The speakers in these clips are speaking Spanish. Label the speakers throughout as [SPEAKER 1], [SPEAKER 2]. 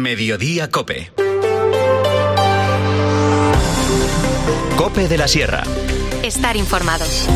[SPEAKER 1] Mediodía COPE. COPE de la Sierra.
[SPEAKER 2] Estar informados.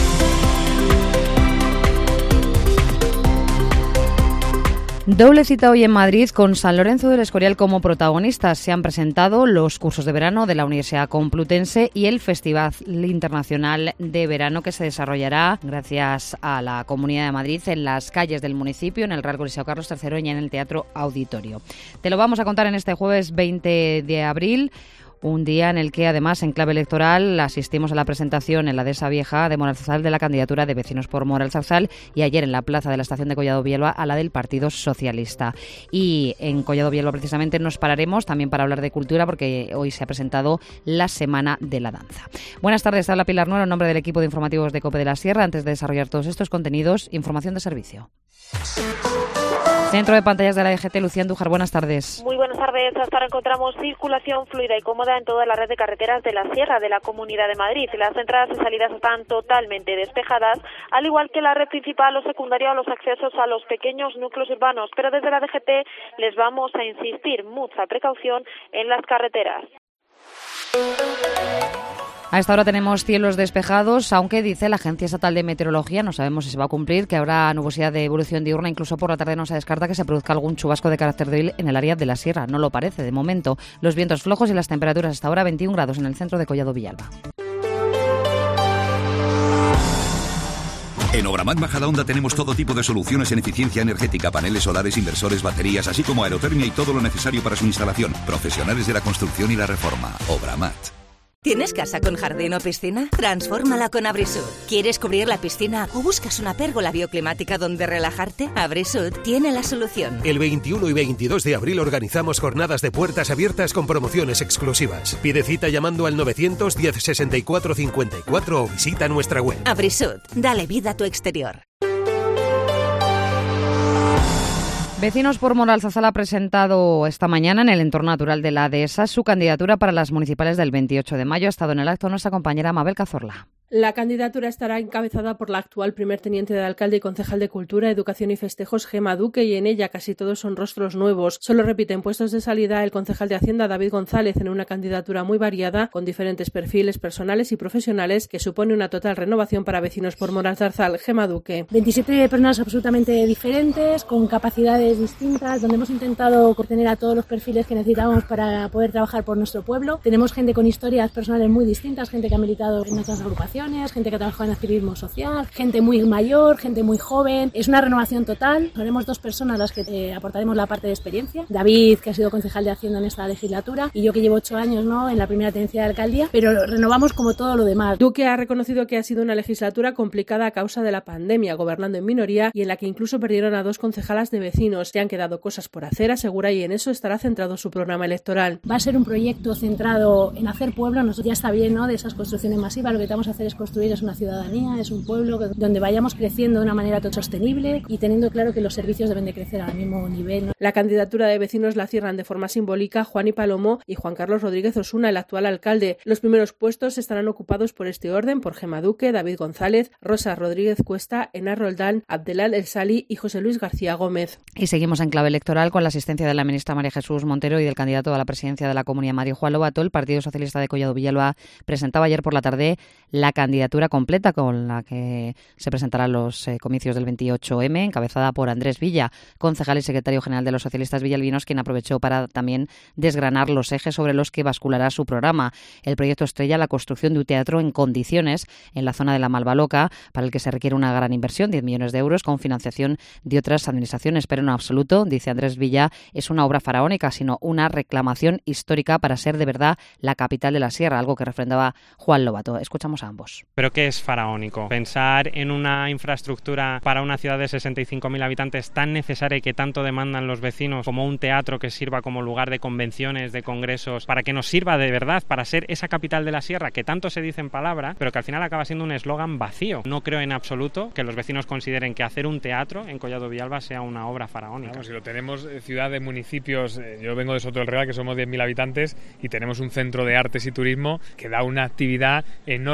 [SPEAKER 3] Doble cita hoy en Madrid con San Lorenzo del Escorial como protagonistas. Se han presentado los cursos de verano de la Universidad Complutense y el Festival Internacional de Verano que se desarrollará gracias a la Comunidad de Madrid en las calles del municipio, en el Real Coliseo Carlos III y en el Teatro Auditorio. Te lo vamos a contar en este jueves 20 de abril. Un día en el que, además, en clave electoral, asistimos a la presentación en la Dehesa Vieja de Moralzarzal de la candidatura de Vecinos por Moralzarzal y ayer en la plaza de la estación de Collado Villalba a la del Partido Socialista. Y en Collado Villalba, precisamente, nos pararemos también para hablar de cultura porque hoy se ha presentado la Semana de la Danza. Buenas tardes, habla Pilar Nuero en nombre del equipo de informativos de COPE de la Sierra. Antes de desarrollar todos estos contenidos, información de servicio. Centro de pantallas de la DGT, Lucía Andújar, buenas tardes.
[SPEAKER 4] Muy buenas tardes. Hasta ahora encontramos circulación fluida y cómoda en toda la red de carreteras de la Sierra de la Comunidad de Madrid. Las entradas y salidas están totalmente despejadas, al igual que la red principal o secundaria o los accesos a los pequeños núcleos urbanos. Pero desde la DGT les vamos a insistir mucha precaución en las carreteras.
[SPEAKER 3] A esta hora tenemos cielos despejados, aunque dice la Agencia Estatal de Meteorología, no sabemos si se va a cumplir, que habrá nubosidad de evolución diurna, incluso por la tarde no se descarta que se produzca algún chubasco de carácter débil en el área de la Sierra. No lo parece, de momento. Los vientos flojos y las temperaturas hasta ahora 21 grados en el centro de Collado Villalba.
[SPEAKER 5] En Obramat Majadahonda tenemos todo tipo de soluciones en eficiencia energética, paneles solares, inversores, baterías, así como aerotermia y todo lo necesario para su instalación. Profesionales de la construcción y la reforma. Obramat.
[SPEAKER 6] ¿Tienes casa con jardín o piscina? Transfórmala con Abrisud. ¿Quieres cubrir la piscina o buscas una pérgola bioclimática donde relajarte? Abrisud tiene la solución.
[SPEAKER 7] El 21 y 22 de abril organizamos jornadas de puertas abiertas con promociones exclusivas. Pide cita llamando al 910 64 54 o visita nuestra web.
[SPEAKER 6] Abrisud, dale vida a tu exterior.
[SPEAKER 3] Vecinos por Moralzarzal ha presentado esta mañana en el entorno natural de la Dehesa su candidatura para las municipales del 28 de mayo. Ha estado en el acto nuestra compañera Mabel Cazorla.
[SPEAKER 8] La candidatura estará encabezada por la actual primer teniente de alcalde y concejal de Cultura, Educación y Festejos, Gema Duque, y en ella casi todos son rostros nuevos. Solo repiten puestos de salida el concejal de Hacienda, David González, en una candidatura muy variada, con diferentes perfiles personales y profesionales, que supone una total renovación para Vecinos por Moralzarzal. Gema Duque.
[SPEAKER 9] 27 personas absolutamente diferentes, con capacidades distintas, donde hemos intentado obtener a todos los perfiles que necesitamos para poder trabajar por nuestro pueblo. Tenemos gente con historias personales muy distintas, gente que ha militado en nuestras agrupaciones, gente que ha trabajado en activismo social, gente muy mayor, gente muy joven. Es una renovación total. Seremos dos personas las que aportaremos la parte de experiencia. David, que ha sido concejal de Hacienda en esta legislatura, y yo, que llevo 8 años en la primera tenencia de alcaldía, pero renovamos como todo lo demás.
[SPEAKER 8] Duque ha reconocido que ha sido una legislatura complicada a causa de la pandemia, gobernando en minoría y en la que incluso perdieron a 2 concejalas de Vecinos. Se han quedado cosas por hacer, asegura, y en eso estará centrado su programa electoral.
[SPEAKER 9] Va a ser un proyecto centrado en hacer pueblo. Nosotros ya está bien, de esas construcciones masivas. Lo que vamos a hacer es construir una ciudadanía, es un pueblo donde vayamos creciendo de una manera sostenible y teniendo claro que los servicios deben de crecer al mismo nivel.
[SPEAKER 8] La candidatura de Vecinos la cierran de forma simbólica Juan y Palomo y Juan Carlos Rodríguez Osuna, el actual alcalde. Los primeros puestos estarán ocupados por este orden por Gema Duque, David González, Rosa Rodríguez Cuesta, Enar Roldán, Abdelal El Sali y José Luis García Gómez.
[SPEAKER 3] Y seguimos en clave electoral con la asistencia de la ministra María Jesús Montero y del candidato a la presidencia de la Comunidad de Madrid, Juan Lobato. El Partido Socialista de Collado Villalba presentaba ayer por la tarde la candidatura completa con la que se presentarán los comicios del 28M, encabezada por Andrés Villa, concejal y secretario general de los socialistas villalbinos, quien aprovechó para también desgranar los ejes sobre los que basculará su programa. El proyecto estrella, la construcción de un teatro en condiciones en la zona de la Malvaloca, para el que se requiere una gran inversión, 10 millones de euros, con financiación de otras administraciones, pero en absoluto, dice Andrés Villa, es una obra faraónica, sino una reclamación histórica para ser de verdad la capital de la Sierra, algo que refrendaba Juan Lobato. Escuchamos a ambos.
[SPEAKER 10] ¿Pero qué es faraónico? Pensar en una infraestructura para una ciudad de 65.000 habitantes tan necesaria y que tanto demandan los vecinos, como un teatro que sirva como lugar de convenciones, de congresos, para que nos sirva de verdad para ser esa capital de la Sierra que tanto se dice en palabra, pero que al final acaba siendo un eslogan vacío. No creo en absoluto que los vecinos consideren que hacer un teatro en Collado Villalba sea una obra faraónica.
[SPEAKER 11] Vamos, si lo tenemos ciudad de municipios, yo vengo de Soto del Real, que somos 10.000 habitantes, y tenemos un centro de artes y turismo que da una actividad enorme,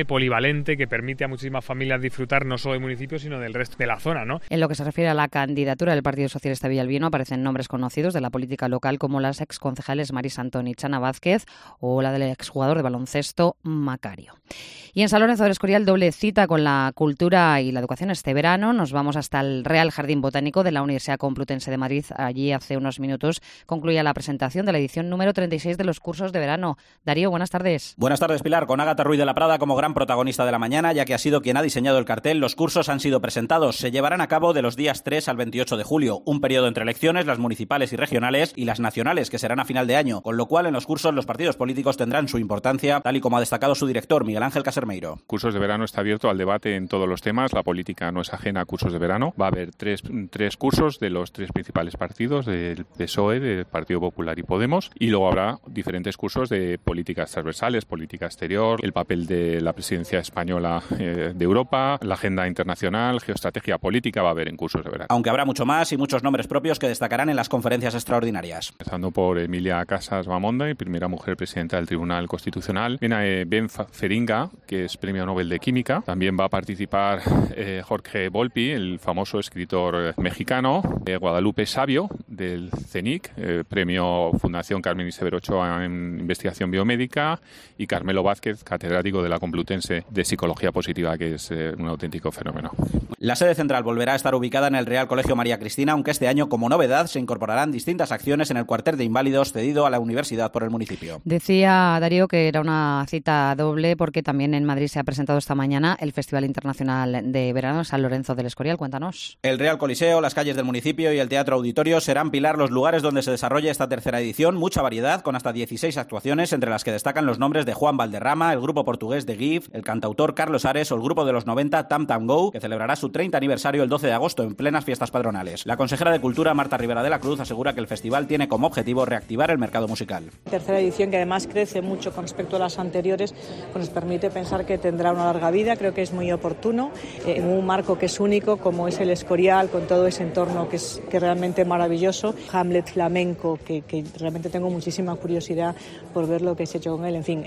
[SPEAKER 11] polivalente que permite a muchísimas familias disfrutar no solo del municipio, sino del resto de la zona, ¿no?
[SPEAKER 3] En lo que se refiere a la candidatura del Partido Socialista Villalbino, aparecen nombres conocidos de la política local como las exconcejales Maris Antón y Chana Vázquez o la del exjugador de baloncesto Macario. Y en San Lorenzo del Escorial, doble cita con la cultura y la educación este verano. Nos vamos hasta el Real Jardín Botánico de la Universidad Complutense de Madrid. Allí hace unos minutos concluía la presentación de la edición número 36 de los cursos de verano. Darío, buenas tardes.
[SPEAKER 12] Buenas tardes, Pilar. Con Ágata Ruiz de la Prada como gran protagonista de la mañana, ya que ha sido quien ha diseñado el cartel, los cursos han sido presentados. Se llevarán a cabo de los días 3 al 28 de julio, un periodo entre elecciones, las municipales y regionales, y las nacionales, que serán a final de año, con lo cual en los cursos los partidos políticos tendrán su importancia, tal y como ha destacado su director, Miguel Ángel Casermeiro.
[SPEAKER 13] Cursos de verano está abierto al debate en todos los temas. La política no es ajena a cursos de verano. Va a haber tres cursos de los tres principales partidos, del PSOE, del Partido Popular y Podemos, y luego habrá diferentes cursos de políticas transversales, política exterior, el papel de la presidencia española de Europa, la agenda internacional, geoestrategia política, va a haber en cursos de verano.
[SPEAKER 12] Aunque habrá mucho más y muchos nombres propios que destacarán en las conferencias extraordinarias.
[SPEAKER 13] Empezando por Emilia Casas Bamonda, primera mujer presidenta del Tribunal Constitucional. Viene Ben Feringa, que es Premio Nobel de Química. También va a participar Jorge Volpi, el famoso escritor mexicano. Guadalupe Sabio, del CENIC, Premio Fundación Carmen Isever Ochoa en Investigación Biomédica. Y Carmelo Vázquez, catedrático de la Complutense de Psicología Positiva, que es un auténtico fenómeno.
[SPEAKER 12] La sede central volverá a estar ubicada en el Real Colegio María Cristina, aunque este año, como novedad, se incorporarán distintas acciones en el cuartel de inválidos cedido a la universidad por el municipio.
[SPEAKER 3] Decía Darío que era una cita doble porque también en Madrid se ha presentado esta mañana el Festival Internacional de Verano San Lorenzo del Escorial. Cuéntanos.
[SPEAKER 12] El Real Coliseo, las calles del municipio y el Teatro Auditorio serán pilar los lugares donde se desarrolla esta tercera edición. Mucha variedad, con hasta 16 actuaciones, entre las que destacan los nombres de Juan Valderrama, el grupo portugués de GIF, el cantautor Carlos Ares o el grupo de los 90 Tam Tam Go, que celebrará su 30 aniversario el 12 de agosto en plenas fiestas patronales. La consejera de Cultura, Marta Rivera de la Cruz, asegura que el festival tiene como objetivo reactivar el mercado musical.
[SPEAKER 14] Tercera edición que además crece mucho con respecto a las anteriores, pues nos permite pensar que tendrá una larga vida. Creo que es muy oportuno en un marco que es único como es el Escorial, con todo ese entorno que es realmente maravilloso. Hamlet flamenco, que realmente tengo muchísima curiosidad por ver lo que se ha hecho con él. En fin,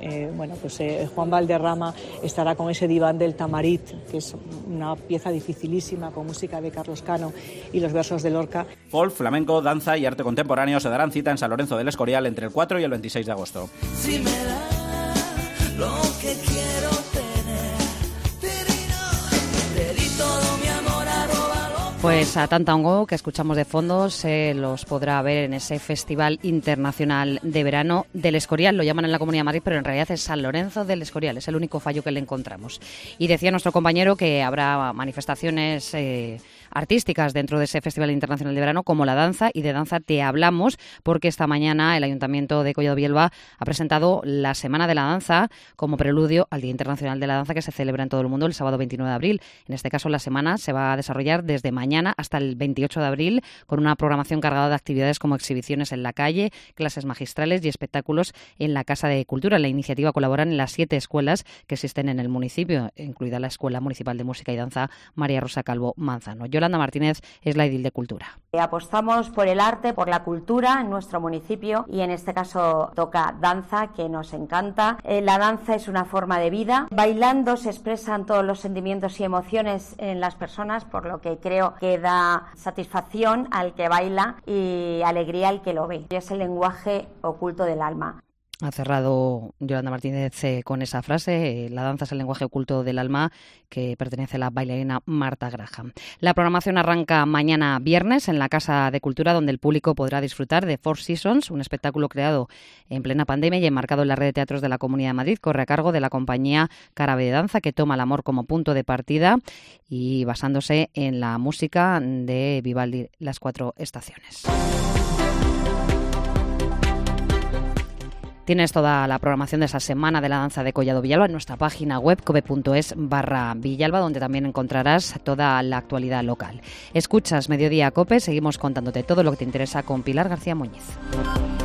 [SPEAKER 14] Juan Valderrama estará con ese diván del Tamarit, que es una pieza dificilísima con música de Carlos Cano y los versos de Lorca.
[SPEAKER 12] Folk, flamenco, danza y arte contemporáneo se darán cita en San Lorenzo del Escorial entre el 4 y el 26 de agosto.
[SPEAKER 15] Si me da lo que quiero tener, te di todo mi amor a robarlo.
[SPEAKER 3] Pues a Tam Tam Go, que escuchamos de fondo, se los podrá ver en ese Festival Internacional de Verano del Escorial. Lo llaman en la Comunidad de Madrid, pero en realidad es San Lorenzo del Escorial. Es el único fallo que le encontramos. Y decía nuestro compañero que habrá manifestaciones artísticas dentro de ese Festival Internacional de Verano, como la danza, y de danza te hablamos porque esta mañana el Ayuntamiento de Collado Villalba ha presentado la Semana de la Danza como preludio al Día Internacional de la Danza, que se celebra en todo el mundo el sábado 29 de abril. En este caso, la semana se va a desarrollar desde mañana hasta el 28 de abril con una programación cargada de actividades como exhibiciones en la calle, clases magistrales y espectáculos en la Casa de Cultura. En la iniciativa colaboran las 7 escuelas que existen en el municipio, incluida la Escuela Municipal de Música y Danza María Rosa Calvo Manzano. Yolanda Martínez es la edil de Cultura.
[SPEAKER 16] Apostamos por el arte, por la cultura en nuestro municipio y en este caso toca danza, que nos encanta. La danza es una forma de vida. Bailando se expresan todos los sentimientos y emociones en las personas, por lo que creo que da satisfacción al que baila y alegría al que lo ve. Es el lenguaje oculto del alma.
[SPEAKER 3] Ha cerrado Yolanda Martínez con esa frase, la danza es el lenguaje oculto del alma, que pertenece a la bailarina Marta Graham. La programación arranca mañana viernes en la Casa de Cultura, donde el público podrá disfrutar de Four Seasons, un espectáculo creado en plena pandemia y enmarcado en la red de teatros de la Comunidad de Madrid. Corre a cargo de la compañía Carabe de Danza, que toma el amor como punto de partida y basándose en la música de Vivaldi, Las 4 estaciones. Tienes toda la programación de esa Semana de la Danza de Collado Villalba en nuestra página web cope.es/Villalba, donde también encontrarás toda la actualidad local. Escuchas Mediodía Cope, seguimos contándote todo lo que te interesa con Pilar García Muñiz.